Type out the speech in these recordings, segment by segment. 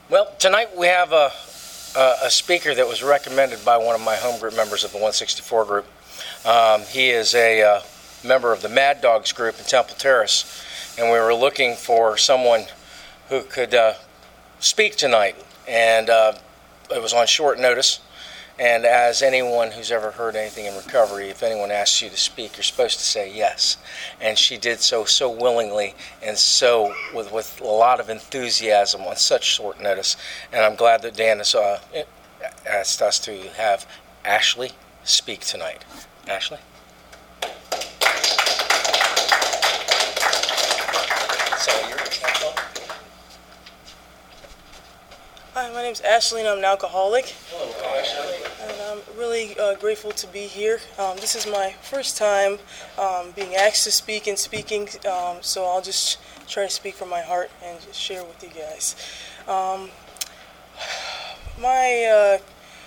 Well, tonight we have a speaker that was recommended by one of my home group members of the 164 group. He is a member of the Mad Dogs group in Temple Terrace, and we were looking for someone who could speak tonight, and it was on short notice. And as anyone who's ever heard anything in recovery, if anyone asks you to speak, you're supposed to say yes. And she did so willingly and so with a lot of enthusiasm on such short notice. And I'm glad that Dan has asked us to have Ashley speak tonight. Ashley? Hi, my name's Ashley and I'm an alcoholic. Hello, Ashley. And I'm really grateful to be here. This is my first time being asked to speak and speaking, so I'll just try to speak from my heart and just share with you guys. My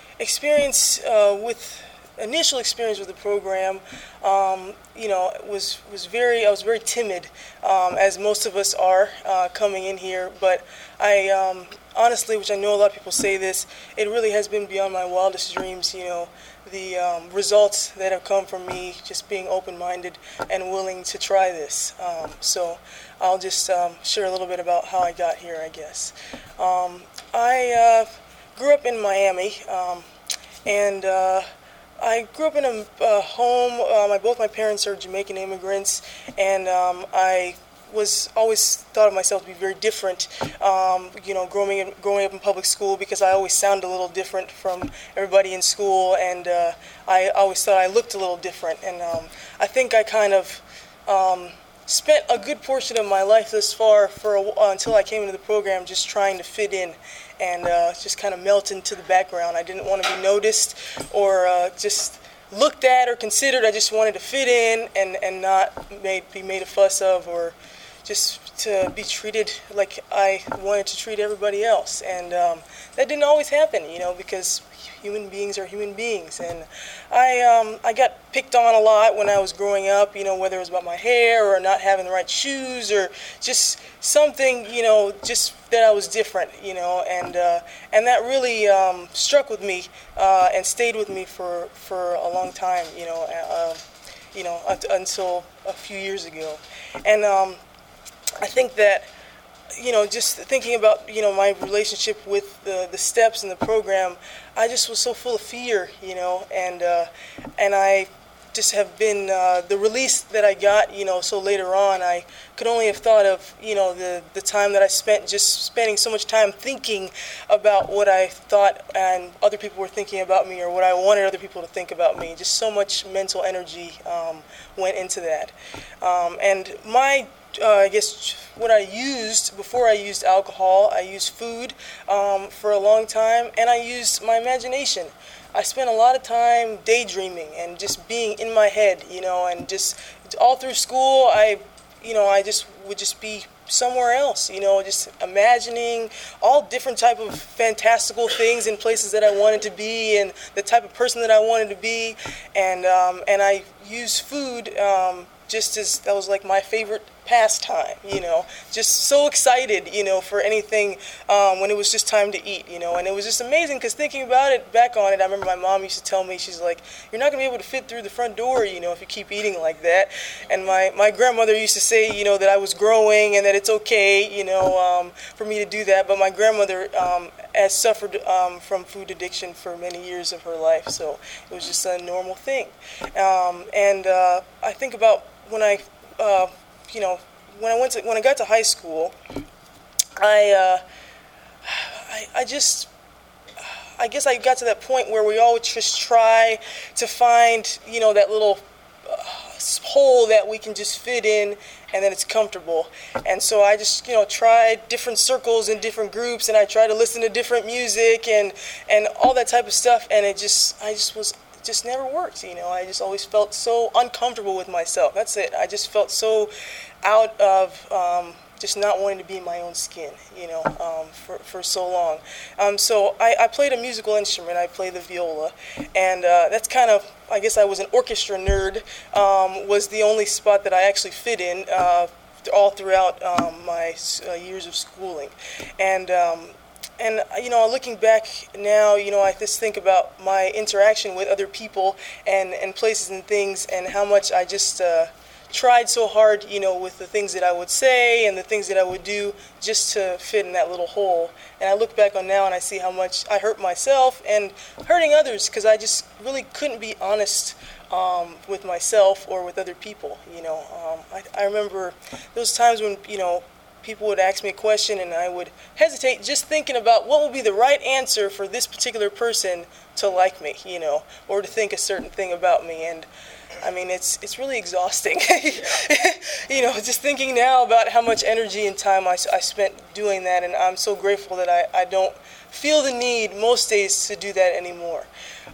initial experience with the program, I was very timid, as most of us are coming in here, but I honestly, which I know a lot of people say this, it really has been beyond my wildest dreams, the results that have come from me just being open-minded and willing to try this. So I'll just share a little bit about how I got here, I guess. I grew up in Miami, and I grew up in a home. Both my parents are Jamaican immigrants, and I was always thought of myself to be very different, growing up in public school, because I always sounded a little different from everybody in school, and I always thought I looked a little different. And I think I kind of spent a good portion of my life thus far until I came into the program just trying to fit in and just kind of melt into the background. I didn't want to be noticed or just looked at or considered. I just wanted to fit in and not be made a fuss of, or just to be treated like I wanted to treat everybody else. And that didn't always happen, because human beings are human beings. And I got picked on a lot when I was growing up, whether it was about my hair or not having the right shoes or just something, just that I was different, and that really struck with me and stayed with me for a long time, until a few years ago. And I think that, just thinking about, my relationship with the steps in the program, I just was so full of fear, and I just have been, the release that I got, so later on, I could only have thought of, the time that I spent just spending so much time thinking about what I thought and other people were thinking about me, or what I wanted other people to think about me. Just so much mental energy went into that. And I guess what I used before I used alcohol, I used food for a long time, and I used my imagination. I spent a lot of time daydreaming and just being in my head, and just all through school, I just would just be somewhere else, just imagining all different type of fantastical things in places that I wanted to be and the type of person that I wanted to be, and I used food just as that was like my favorite pastime, just so excited, for anything when it was just time to eat, and it was just amazing because thinking about it, back on it, I remember my mom used to tell me, she's like, you're not going to be able to fit through the front door, if you keep eating like that. And my grandmother used to say, that I was growing and that it's okay, for me to do that, but my grandmother has suffered from food addiction for many years of her life, so it was just a normal thing. And I think about when I when I got to high school, I guess I got to that point where we all just try to find, that little hole that we can just fit in and then it's comfortable. And so I just, tried different circles and different groups, and I tried to listen to different music and all that type of stuff, and it just never worked, I just always felt so uncomfortable with myself. That's it. I just felt so out of just not wanting to be in my own skin, for so long. So I played a musical instrument. I played the viola, and that's kind of, I guess I was an orchestra nerd, was the only spot that I actually fit in all throughout my years of schooling. And Looking back now, I just think about my interaction with other people and places and things, and how much I just tried so hard, with the things that I would say and the things that I would do just to fit in that little hole. And I look back on now and I see how much I hurt myself and hurting others, because I just really couldn't be honest with myself or with other people. I remember those times when, people would ask me a question and I would hesitate just thinking about what would be the right answer for this particular person to like me, or to think a certain thing about me. And I mean, it's really exhausting, just thinking now about how much energy and time I spent doing that. And I'm so grateful that I don't feel the need most days to do that anymore.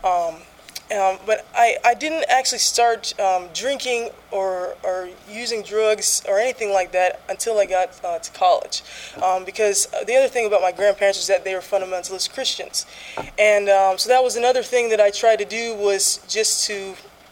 But I didn't actually start drinking or using drugs or anything like that until I got to college. Because the other thing about my grandparents is that they were fundamentalist Christians. And so that was another thing that I tried to do, was just to,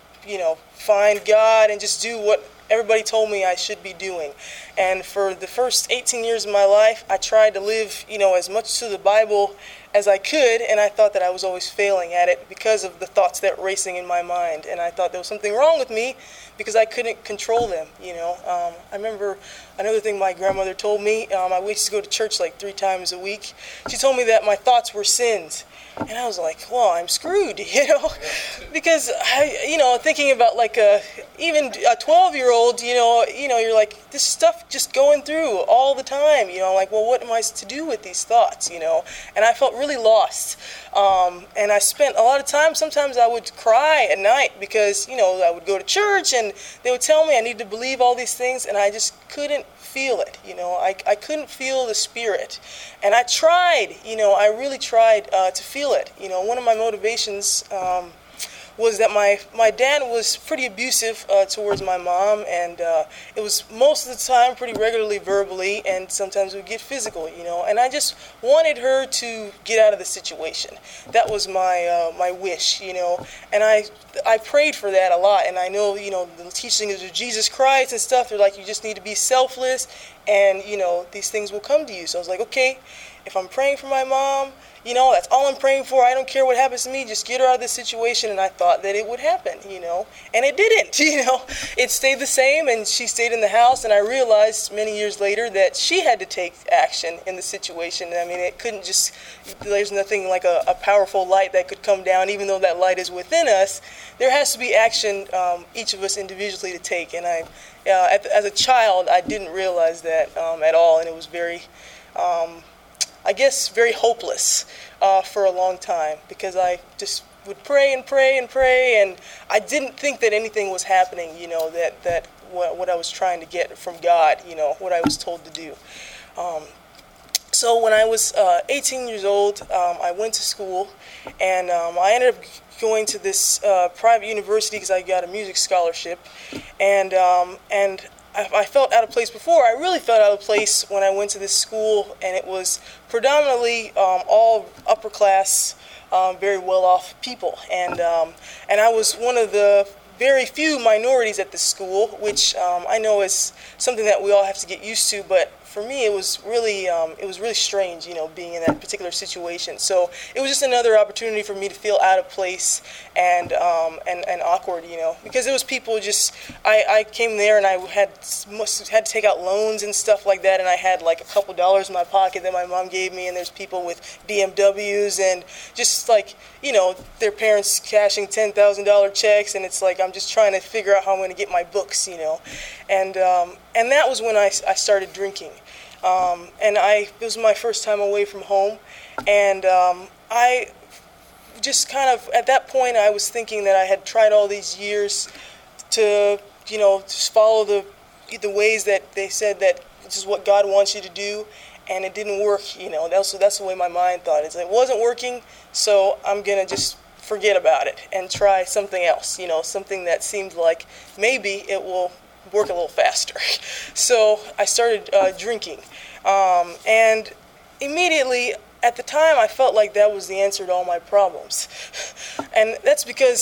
find God and just do what everybody told me I should be doing. And for the first 18 years of my life, I tried to live, as much to the Bible as I could, and I thought that I was always failing at it because of the thoughts that were racing in my mind. And I thought there was something wrong with me because I couldn't control them, I remember another thing my grandmother told me. I used to go to church like 3 times a week. She told me that my thoughts were sins. And I was like, well, I'm screwed, because thinking about like even a 12-year-old, you're like, this stuff just going through all the time, like, well, what am I to do with these thoughts, And I felt really lost. And I spent a lot of time, sometimes I would cry at night because, I would go to church and they would tell me I need to believe all these things, and I just couldn't feel it. I couldn't feel the Spirit. And I tried, I really tried to feel it. One of my motivations was that my dad was pretty abusive towards my mom, and it was most of the time pretty regularly verbally, and sometimes it would get physical, and I just wanted her to get out of the situation. That was my wish, and I prayed for that a lot. And I know, the teachings of Jesus Christ and stuff, they're like, you just need to be selfless, and these things will come to you. So I was like, okay, if I'm praying for my mom, that's all I'm praying for. I don't care what happens to me. Just get her out of this situation. And I thought that it would happen, and it didn't, It stayed the same, and she stayed in the house. And I realized many years later that she had to take action in the situation. I mean, it couldn't just, there's nothing like a powerful light that could come down, even though that light is within us. There has to be action, each of us individually, to take. And as a child, I didn't realize that at all. And it was very, very hopeless for a long time, because I just would pray and pray and pray, and I didn't think that anything was happening, that what I was trying to get from God, what I was told to do. So when I was 18 years old, I went to school, and I ended up going to this private university because I got a music scholarship, and I felt out of place before. I really felt out of place when I went to this school, and it was predominantly all upper class, very well-off people, and I was one of the very few minorities at this school, which I know is something that we all have to get used to, but for me, it was really strange, being in that particular situation. So it was just another opportunity for me to feel out of place and awkward, because there was people just. I came there and I had to take out loans and stuff like that, and I had like a couple dollars in my pocket that my mom gave me, and there's people with BMWs and just like their parents cashing $10,000 checks, and it's like I'm just trying to figure out how I'm going to get my books, and that was when I started drinking. It was my first time away from home, and I just kind of, at that point, I was thinking that I had tried all these years to, just follow the ways that they said that this is what God wants you to do, and it didn't work, That's the way my mind thought. It wasn't working, so I'm going to just forget about it and try something else, something that seemed like maybe it will work a little faster. So I started drinking, and immediately at the time I felt like that was the answer to all my problems. And that's because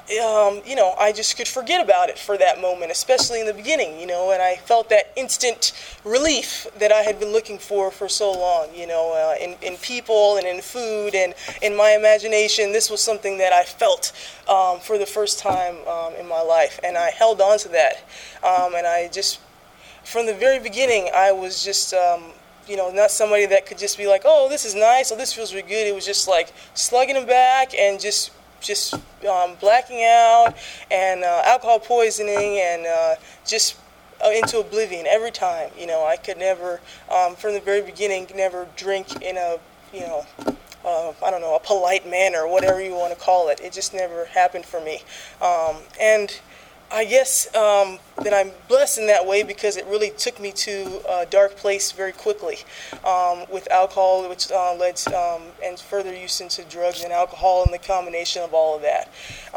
I just could forget about it for that moment, especially in the beginning, and I felt that instant relief that I had been looking for so long, in people and in food and in my imagination. This was something that I felt for the first time in my life, and I held on to that. And I just, from the very beginning, I was just, not somebody that could just be like, oh, this is nice, oh, this feels really good. It was just like slugging them back and just blacking out and alcohol poisoning and just into oblivion every time. I could never, from the very beginning, never drink in a, I don't know, a polite manner, whatever you want to call it. It just never happened for me. And I guess that I'm blessed in that way because it really took me to a dark place very quickly with alcohol, which led and further use into drugs and alcohol and the combination of all of that.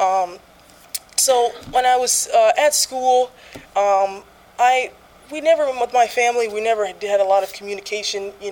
So when I was at school, we never, with my family, we never had a lot of communication, we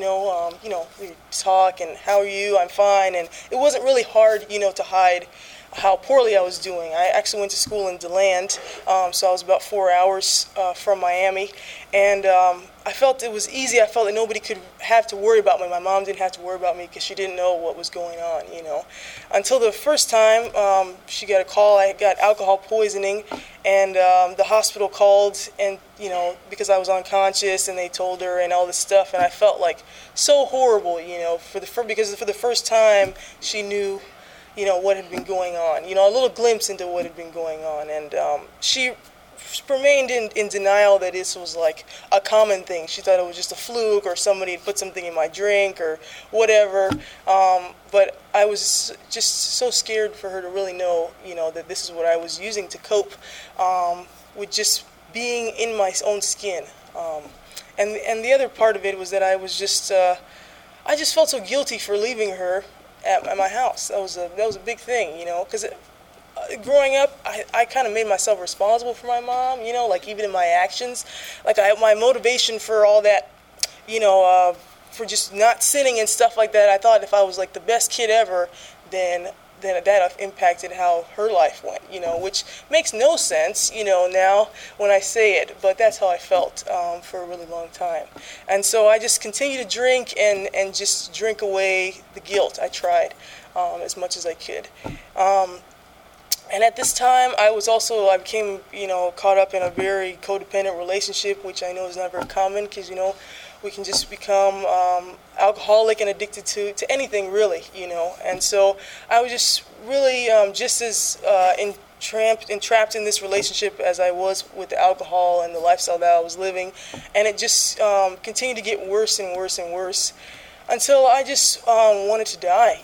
talk and how are you, I'm fine, and it wasn't really hard, to hide how poorly I was doing. I actually went to school in DeLand, so I was about 4 hours from Miami, and I felt it was easy. I felt that nobody could have to worry about me. My mom didn't have to worry about me because she didn't know what was going on, Until the first time she got a call, I got alcohol poisoning, and the hospital called, and because I was unconscious, and they told her and all this stuff, and I felt like so horrible, because for the first time she knew what had been going on, a little glimpse into what had been going on. And she remained in denial that this was like a common thing. She thought it was just a fluke or somebody had put something in my drink or whatever. But I was just so scared for her to really know, that this is what I was using to cope with just being in my own skin. And the other part of it was that I was just, I just felt so guilty for leaving her at my house. That was a big thing, because growing up, I kind of made myself responsible for my mom, like even in my actions, like my motivation for all that, for just not sinning and stuff like that. I thought if I was like the best kid ever, then that impacted how her life went, which makes no sense, now when I say it, but that's how I felt for a really long time. And so I just continued to drink and just drink away the guilt. I tried as much as I could. And at this time, I became, caught up in a very codependent relationship, which I know is not very common because, we can just become alcoholic and addicted to anything, really, And so I was just really just as entrapped in this relationship as I was with the alcohol and the lifestyle that I was living. And it just continued to get worse and worse and worse until I just wanted to die,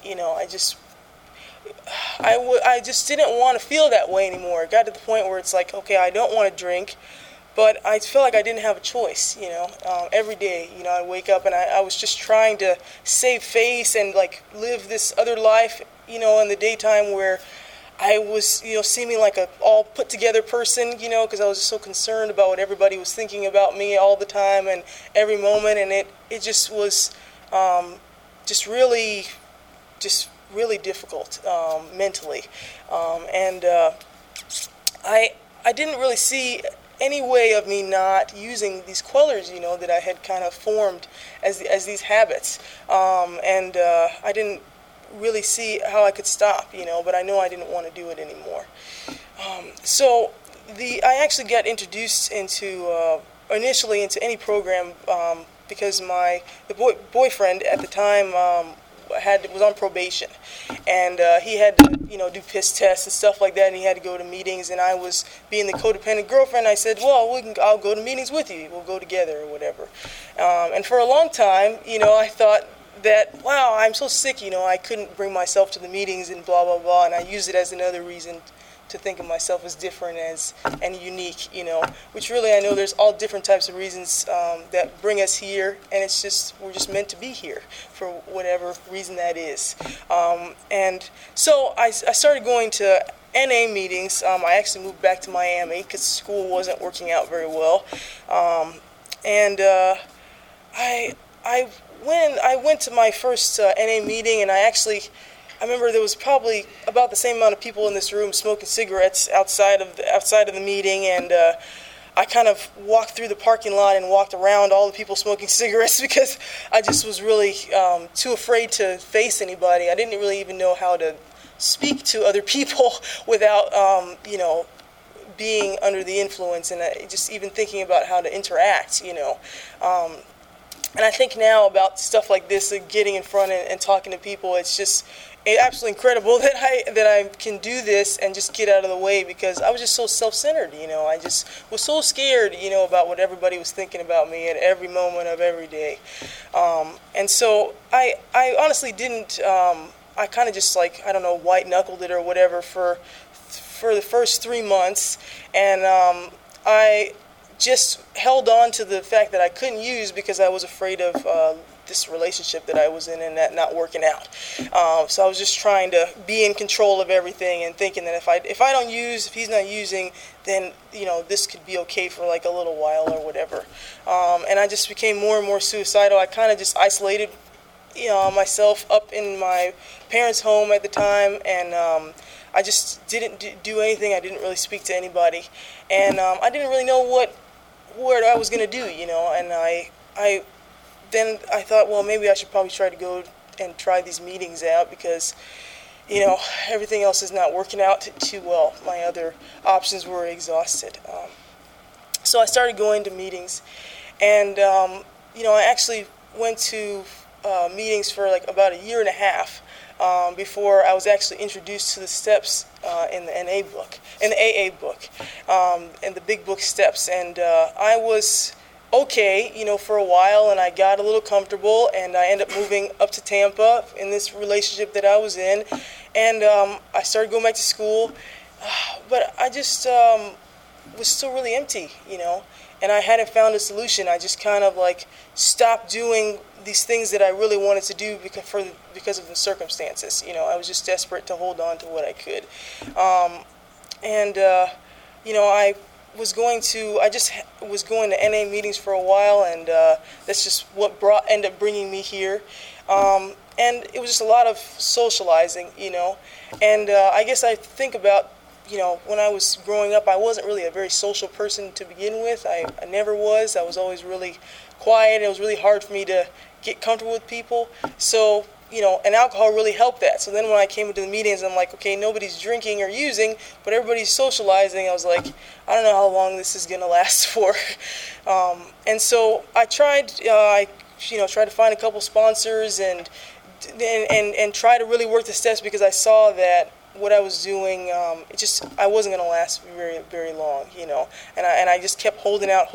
I just didn't want to feel that way anymore. It got to the point where it's like, okay, I don't want to drink, but I felt like I didn't have a choice, every day, I'd wake up and I was just trying to save face and like live this other life, in the daytime where I was, seeming like a all put together person, because I was just so concerned about what everybody was thinking about me all the time and every moment. And it just was really difficult mentally. And I didn't really see any way of me not using these quellers, that I had kind of formed as these habits. And I didn't really see how I could stop, but I know I didn't want to do it anymore. So I actually got introduced initially into any program because the boyfriend at the time was on probation, and he had to do piss tests and stuff like that, and he had to go to meetings, and I was being the codependent girlfriend. I said, well, I'll go to meetings with you, we'll go together or whatever. And for a long time, I thought that, wow, I'm so sick, I couldn't bring myself to the meetings and blah blah blah, and I used it as another reason to think of myself as different and unique, which really I know there's all different types of reasons that bring us here, and we're just meant to be here for whatever reason that is. And so I started going to NA meetings. I actually moved back to Miami because school wasn't working out very well. And I went to my first NA meeting, and I I remember there was probably about the same amount of people in this room smoking cigarettes outside of the meeting, and I kind of walked through the parking lot and walked around all the people smoking cigarettes because I just was really too afraid to face anybody. I didn't really even know how to speak to other people without, being under the influence, and just even thinking about how to interact, And I think now about stuff like this, getting in front and talking to people, it's just absolutely incredible that I can do this and just get out of the way, because I was just so self-centered, I just was so scared, about what everybody was thinking about me at every moment of every day. And so I honestly didn't, I kind of just white-knuckled it or whatever for the first 3 months, and I just held on to the fact that I couldn't use because I was afraid of this relationship that I was in and that not working out. So I was just trying to be in control of everything and thinking that if he's not using, then this could be okay for like a little while or whatever. And I just became more and more suicidal. I kind of just isolated myself up in my parents' home at the time, and I just didn't do anything. I didn't really speak to anybody, and I didn't really know what I was going to do, and then I thought, well, maybe I should probably try to go and try these meetings out, because everything else is not working out too well. My other options were exhausted. So I started going to meetings, and I actually went to meetings for like about a year and a half before I was actually introduced to the steps in the AA book, and the big book steps. And I was okay, for a while, and I got a little comfortable, and I ended up moving up to Tampa in this relationship that I was in, and I started going back to school, but I just was still really empty, and I hadn't found a solution. I just kind of like stopped doing these things that I really wanted to do because of the circumstances. I was just desperate to hold on to what I could. I just was going to NA meetings for a while, and that's just what ended up bringing me here. And it was just a lot of socializing, and I guess I think about, when I was growing up, I wasn't really a very social person to begin with. I never was. I was always really quiet. It was really hard for me to get comfortable with people. So, and alcohol really helped that. So then when I came into the meetings, I'm like, okay, nobody's drinking or using, but everybody's socializing. I was like, I don't know how long this is going to last for. And so I tried, tried to find a couple sponsors and try to really work the steps, because I saw that what I was doing, I wasn't going to last very, very long, and I just kept holding out.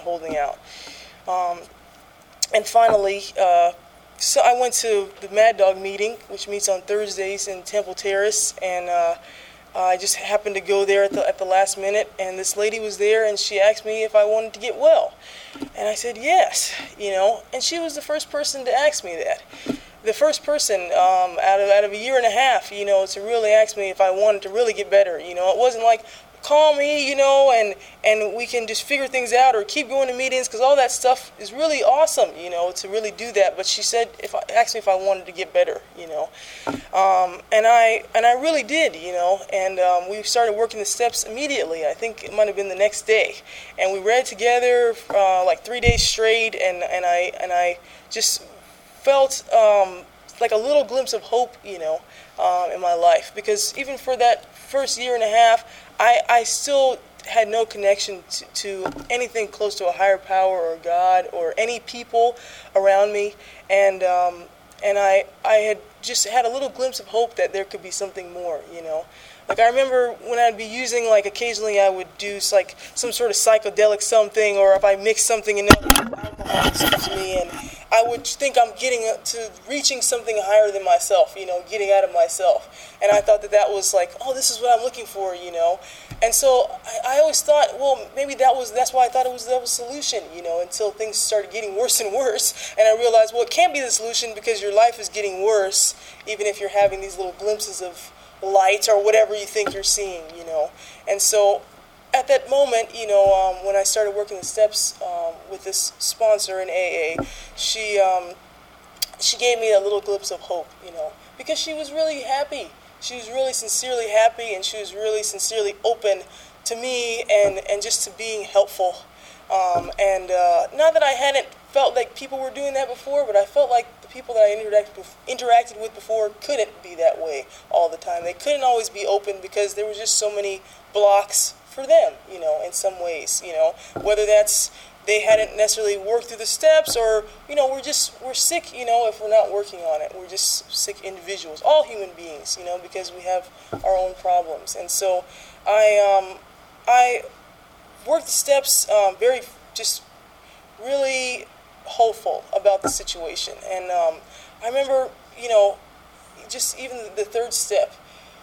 And finally, so I went to the Mad Dog meeting, which meets on Thursdays in Temple Terrace, and I just happened to go there at the last minute, and this lady was there, and she asked me if I wanted to get well, and I said yes, and she was the first person to ask me that. The first person out of a year and a half, to really ask me if I wanted to really get better. It wasn't like, call me, and we can just figure things out or keep going to meetings, because all that stuff is really awesome, to really do that. But she said, asked me if I wanted to get better, and I really did, and we started working the steps immediately. I think it might have been the next day, and we read together like 3 days straight, and I just felt like a little glimpse of hope, in my life, because even for that first year and a half, I still had no connection to anything close to a higher power or God or any people around me, and I had just had a little glimpse of hope that there could be something more, Like I remember when I'd be using, like occasionally I would do like some sort of psychedelic something, or if I mixed something enough, alcohol excuse me, and I would think I'm getting to reaching something higher than myself, getting out of myself. And I thought that was like, oh, this is what I'm looking for, And so I always thought, well, maybe that's why I thought that was the solution, until things started getting worse and worse. And I realized, well, it can't be the solution, because your life is getting worse, even if you're having these little glimpses of light or whatever you think you're seeing, And so at that moment, when I started working the steps with this sponsor in AA, she gave me a little glimpse of hope, because she was really happy. She was really sincerely happy, and she was really sincerely open to me and just to being helpful. Not that I hadn't felt like people were doing that before, but I felt like the people that I interacted with before couldn't be that way all the time. They couldn't always be open because there were just so many blocks for them, in some ways, whether that's they hadn't necessarily worked through the steps, or, we're sick, if we're not working on it. We're just sick individuals, all human beings, because we have our own problems. And so I worked the steps very, just really hopeful about the situation. And I remember, just even the third step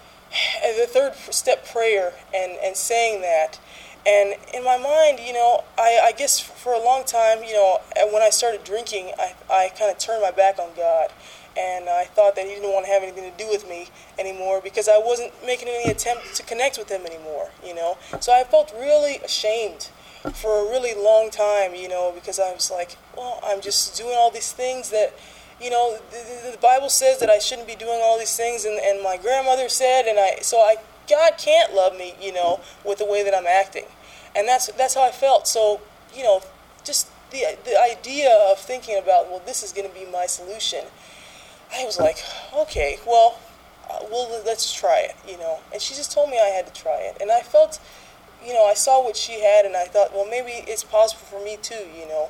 prayer and saying that. And in my mind, I guess for a long time, when I started drinking, I kind of turned my back on God. And I thought that he didn't want to have anything to do with me anymore because I wasn't making any attempt to connect with him anymore, So I felt really ashamed for a really long time, because I was like, well, I'm just doing all these things that, the Bible says that I shouldn't be doing all these things, and my grandmother said, God can't love me, with the way that I'm acting. And that's how I felt. So, just the idea of thinking about, well, this is going to be my solution, I was like, okay, well, let's try it, And she just told me I had to try it. And I felt, I saw what she had, and I thought, well, maybe it's possible for me too,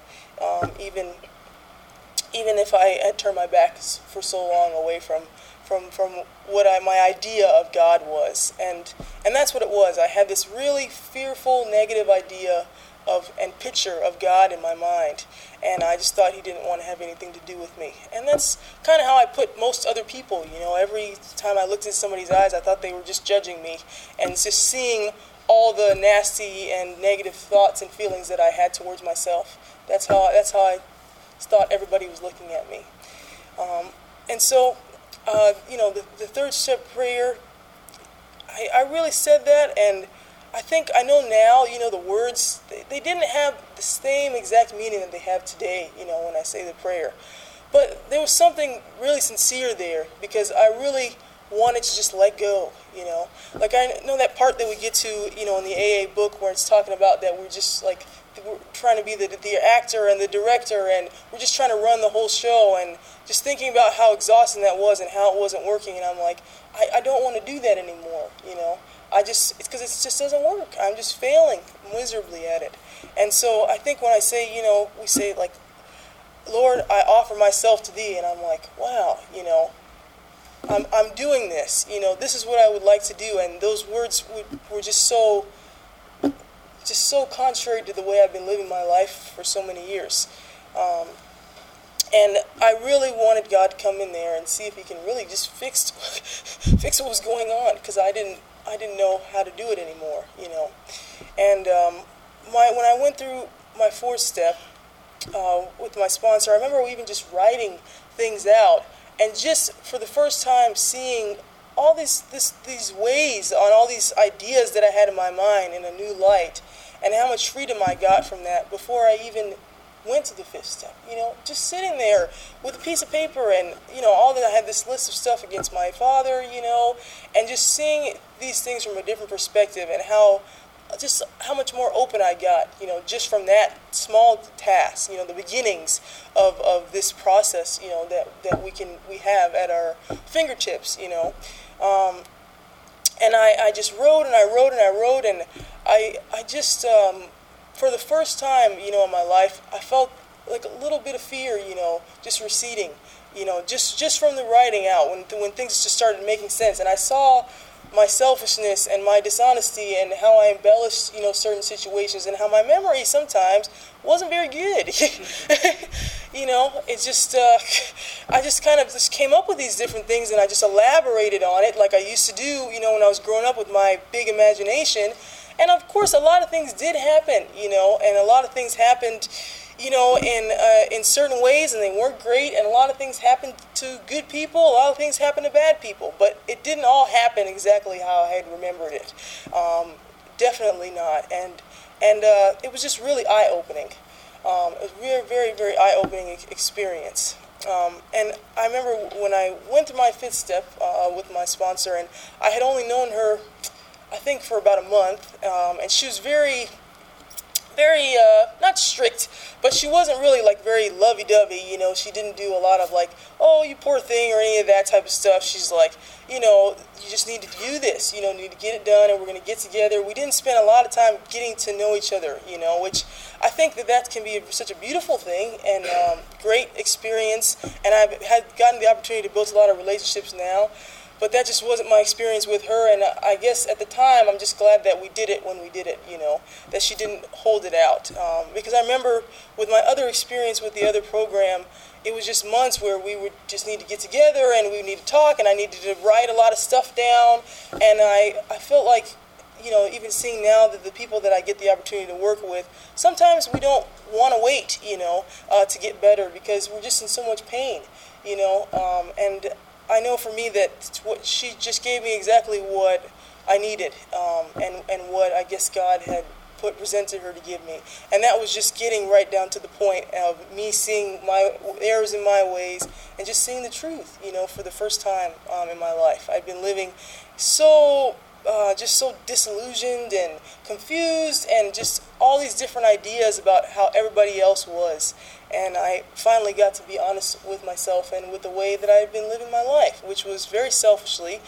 even if I had turned my back for so long away from what my idea of God was. And that's what it was. I had this really fearful, negative idea and picture of God in my mind. And I just thought he didn't want to have anything to do with me. And that's kind of how I put most other people, Every time I looked in somebody's eyes, I thought they were just judging me. And just seeing all the nasty and negative thoughts and feelings that I had towards myself. That's how I thought everybody was looking at me. And so, the third step prayer, I really said that, and I think I know now, the words, they didn't have the same exact meaning that they have today, when I say the prayer. But there was something really sincere there, because I really wanted to just let go, Like I know that part that we get to, in the AA book where it's talking about that we're just like, we're trying to be the actor and the director, and we're just trying to run the whole show, and just thinking about how exhausting that was and how it wasn't working. And I'm like, I don't want to do that anymore, it's because it just doesn't work. I'm just failing miserably at it. And so I think when I say, we say like, Lord, I offer myself to thee, and I'm like, wow, I'm doing this, this is what I would like to do. And those words were just so contrary to the way I've been living my life for so many years. And I really wanted God to come in there and see if he can really just fix what was going on, because I didn't know how to do it anymore, And when I went through my fourth step with my sponsor, I remember even just writing things out, and just for the first time seeing all these ways on all these ideas that I had in my mind in a new light, and how much freedom I got from that before I even went to the fifth step. Just sitting there with a piece of paper and, all that I had this list of stuff against my father, and just seeing these things from a different perspective, and how much more open I got, just from that small task, the beginnings of this process, that we have at our fingertips, And I just wrote and I wrote and I wrote, and I just, for the first time, in my life, I felt like a little bit of fear, just receding, just from the writing out, when things just started making sense. And I saw my selfishness and my dishonesty and how I embellished, certain situations, and how my memory sometimes wasn't very good. It's just, I just kind of just came up with these different things, and I just elaborated on it like I used to do, when I was growing up with my big imagination. And of course, a lot of things did happen, and a lot of things happened, in certain ways, and they weren't great, and a lot of things happened to good people, a lot of things happened to bad people, but it didn't all happen exactly how I had remembered it. Definitely not. And it was just really eye-opening. It was a very, very, very eye-opening experience. And I remember when I went through my fifth step with my sponsor, and I had only known her, I think, for about a month, and she was very, very, not strict, but she wasn't really like very lovey-dovey, you know. She didn't do a lot of like, oh, you poor thing, or any of that type of stuff. She's like, you know, you just need to do this, you know, need to get it done, and we're going to get together. We didn't spend a lot of time getting to know each other, you know, which I think that can be such a beautiful thing and great experience, and I've gotten the opportunity to build a lot of relationships now. But that just wasn't my experience with her, and I guess at the time I'm just glad that we did it when we did it, you know, that she didn't hold it out. Because I remember with my other experience with the other program, it was just months where we would just need to get together and we would need to talk, and I needed to write a lot of stuff down, and I felt like, you know, even seeing now that the people that I get the opportunity to work with, sometimes we don't want to wait, you know, to get better because we're just in so much pain, you know, and I know for me that what she just gave me exactly what I needed, and what I guess God had presented her to give me, and that was just getting right down to the point of me seeing my errors in my ways and just seeing the truth, you know, for the first time in my life. I'd been living so just so disillusioned and confused, and just all these different ideas about how everybody else was. And I finally got to be honest with myself and with the way that I had been living my life, which was very selfishly,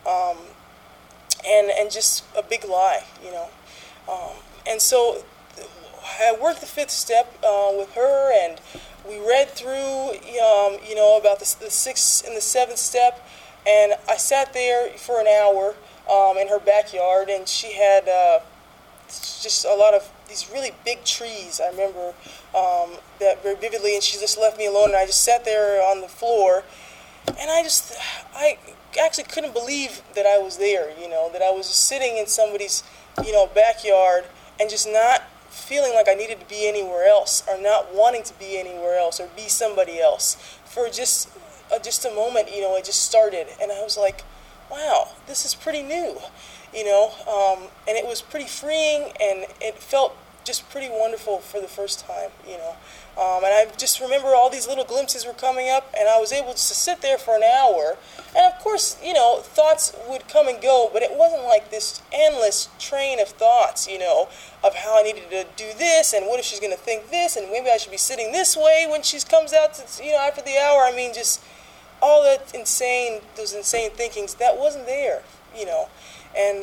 and just a big lie, you know. And so I worked the fifth step with her, and we read through, you know, about the sixth and the seventh step, and I sat there for an hour in her backyard, and she had just a lot of these really big trees. I remember that very vividly, and she just left me alone, and I just sat there on the floor, and I actually couldn't believe that I was there, you know, that I was just sitting in somebody's, you know, backyard and just not feeling like I needed to be anywhere else, or not wanting to be anywhere else or be somebody else. For just a moment, you know, it just started, and I was like, wow, this is pretty new, you know, and it was pretty freeing, and it felt just pretty wonderful for the first time, you know. And I just remember all these little glimpses were coming up, and I was able to sit there for an hour. And of course, you know, thoughts would come and go, but it wasn't like this endless train of thoughts, you know, of how I needed to do this, and what if she's going to think this, and maybe I should be sitting this way when she comes out, to, you know, after the hour. I mean, just all that those insane thinkings, that wasn't there, you know. And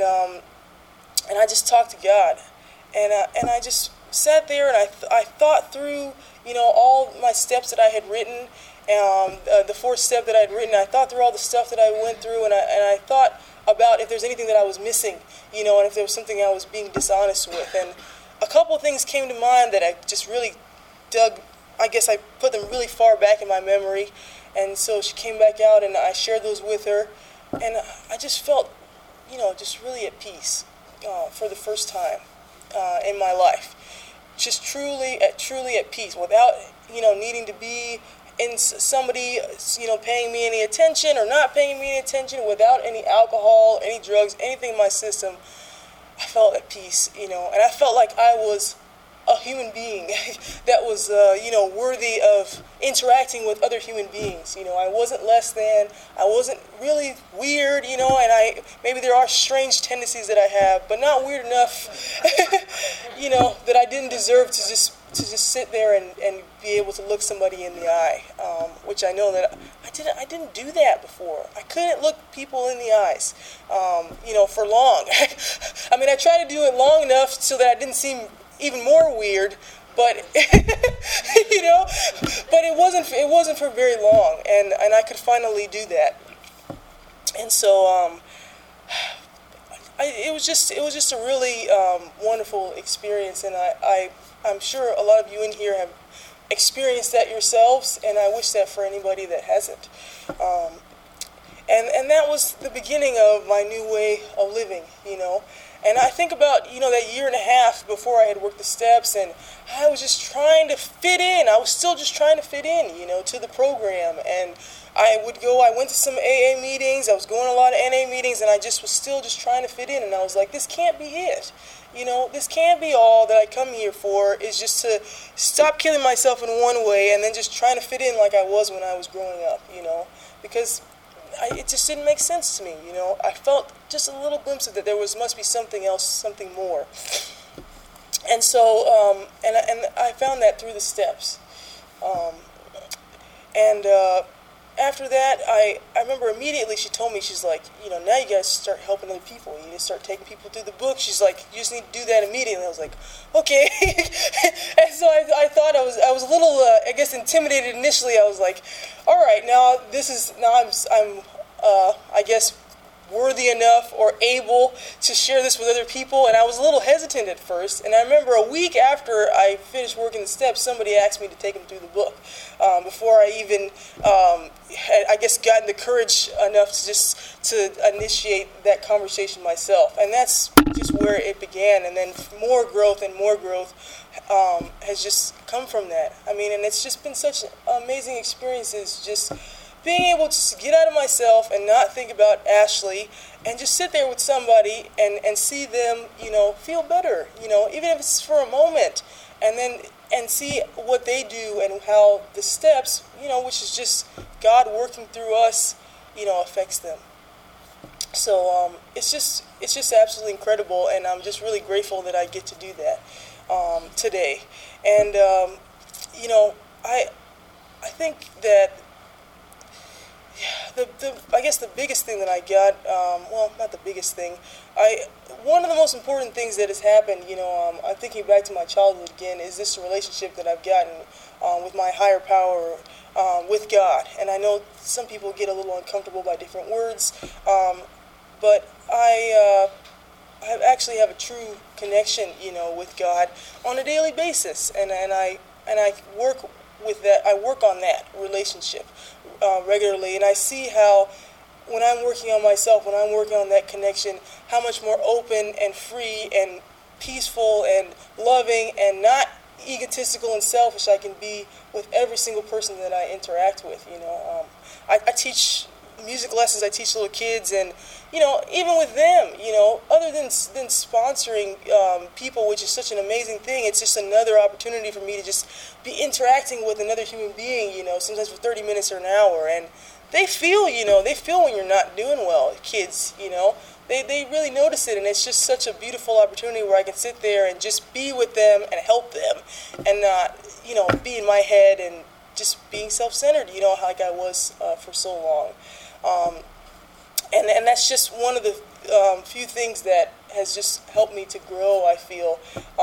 I just talked to God, and I just sat there, and I thought through, you know, all my steps that I had written, the fourth step that I had written. I thought through all the stuff that I went through, and I thought about if there's anything that I was missing, you know, and if there was something I was being dishonest with. And a couple of things came to mind that I just really dug. I guess I put them really far back in my memory, and so she came back out, and I shared those with her, and I just felt, you know, just really at peace for the first time in my life. Just truly at peace, without, you know, needing to be in somebody, you know, paying me any attention or not paying me any attention, without any alcohol, any drugs, anything in my system. I felt at peace, you know, and I felt like I was a human being that was, you know, worthy of interacting with other human beings. You know, I wasn't less than, I wasn't really weird, you know, and maybe there are strange tendencies that I have, but not weird enough, you know, that I didn't deserve to just sit there and be able to look somebody in the eye, which I know that I didn't do that before. I couldn't look people in the eyes, you know, for long. I mean, I tried to do it long enough so that I didn't seem even more weird, but you know, but it wasn't for very long, and I could finally do that. And so it was just a really wonderful experience, and I'm sure a lot of you in here have experienced that yourselves, and I wish that for anybody that hasn't. And that was the beginning of my new way of living, you know. And I think about, that year and a half before I had worked the steps, and I was just trying to fit in. I was still just trying to fit in, to the program. And I went to some AA meetings, I was going to a lot of NA meetings, and I just was still just trying to fit in. And I was like, this can't be it. This can't be all that I come here for, is just to stop killing myself in one way and then just trying to fit in like I was when I was growing up, because it just didn't make sense to me, I felt just a little glimpse of that there must be something else, something more. And so, and I found that through the steps. After that, I remember immediately she told me, she's like, now you guys start helping other people. You need to start taking people through the book. She's like, you just need to do that immediately. I was like, okay. And so I thought I was a little, I guess, intimidated initially. I was like, all right, I'm I guess, worthy enough or able to share this with other people. And I was a little hesitant at first. And I remember a week after I finished working the steps, somebody asked me to take them through the book. Before I even had, I guess, gotten the courage enough to initiate that conversation myself. And that's just where it began. And then more growth has just come from that. I mean, and it's just been such amazing experiences, just being able to get out of myself and not think about Ashley and just sit there with somebody and see them, feel better, even if it's for a moment, and see what they do and how the steps, which is just God working through us, affects them. So it's just absolutely incredible, and I'm just really grateful that I get to do that today. And I think that I guess the biggest thing that I got, not the biggest thing, one of the most important things that has happened, I'm thinking back to my childhood again, is this relationship that I've gotten with my higher power, with God. And I know some people get a little uncomfortable by different words, but I actually have a true connection, with God on a daily basis, and I work with that. I work on that relationship regularly, and I see how when I'm working on myself, when I'm working on that connection, how much more open and free and peaceful and loving and not egotistical and selfish I can be with every single person that I interact with. I teach music lessons, I teach little kids, and even with them, other than sponsoring people, which is such an amazing thing, it's just another opportunity for me to just be interacting with another human being, sometimes for 30 minutes or an hour, and they feel when you're not doing well, kids, they really notice it, and it's just such a beautiful opportunity where I can sit there and just be with them and help them, and not, be in my head and just being self-centered, like I was for so long. And that's just one of the few things that has just helped me to grow, I feel,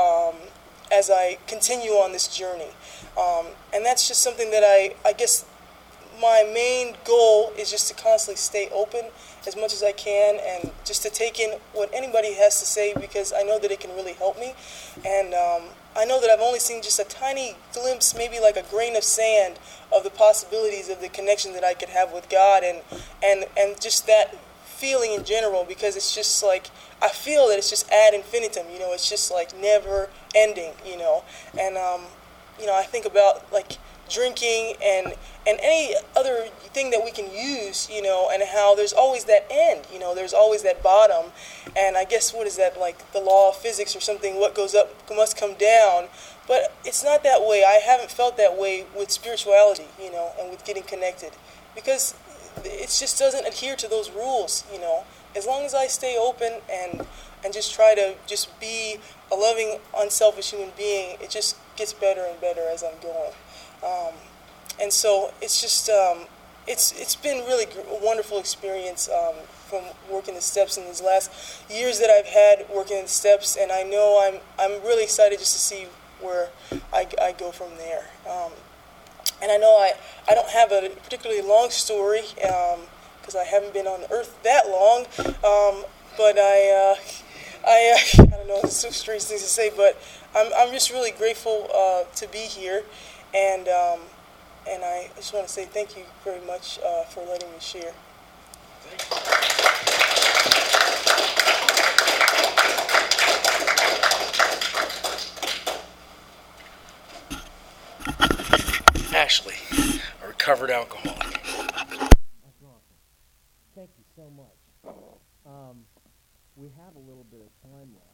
as I continue on this journey. And that's just something that I guess my main goal is just to constantly stay open as much as I can and just to take in what anybody has to say, because I know that it can really help me. And I know that I've only seen just a tiny glimpse, maybe like a grain of sand, of the possibilities of the connection that I could have with God and just that feeling in general, because it's just like, I feel that it's just ad infinitum, it's just like never ending, and I think about like drinking and any other thing that we can use, and how there's always that end, there's always that bottom. And I guess, what is that, like the law of physics or something, what goes up must come down. But it's not that way. I haven't felt that way with spirituality, and with getting connected, because it just doesn't adhere to those rules, As long as I stay open and just try to just be a loving, unselfish human being, it just gets better and better as I'm going. And so it's just, it's been really a wonderful experience from working the steps in these last years that I've had working in the steps, and I know I'm really excited just to see where I go from there. And I know I don't have a particularly long story, because I haven't been on earth that long, but I don't know, it's so strange things to say, but I'm just really grateful to be here, and I just want to say thank you very much for letting me share. Thank you. Ashley, a recovered alcoholic. That's awesome. Thank you so much. We have a little bit of time left.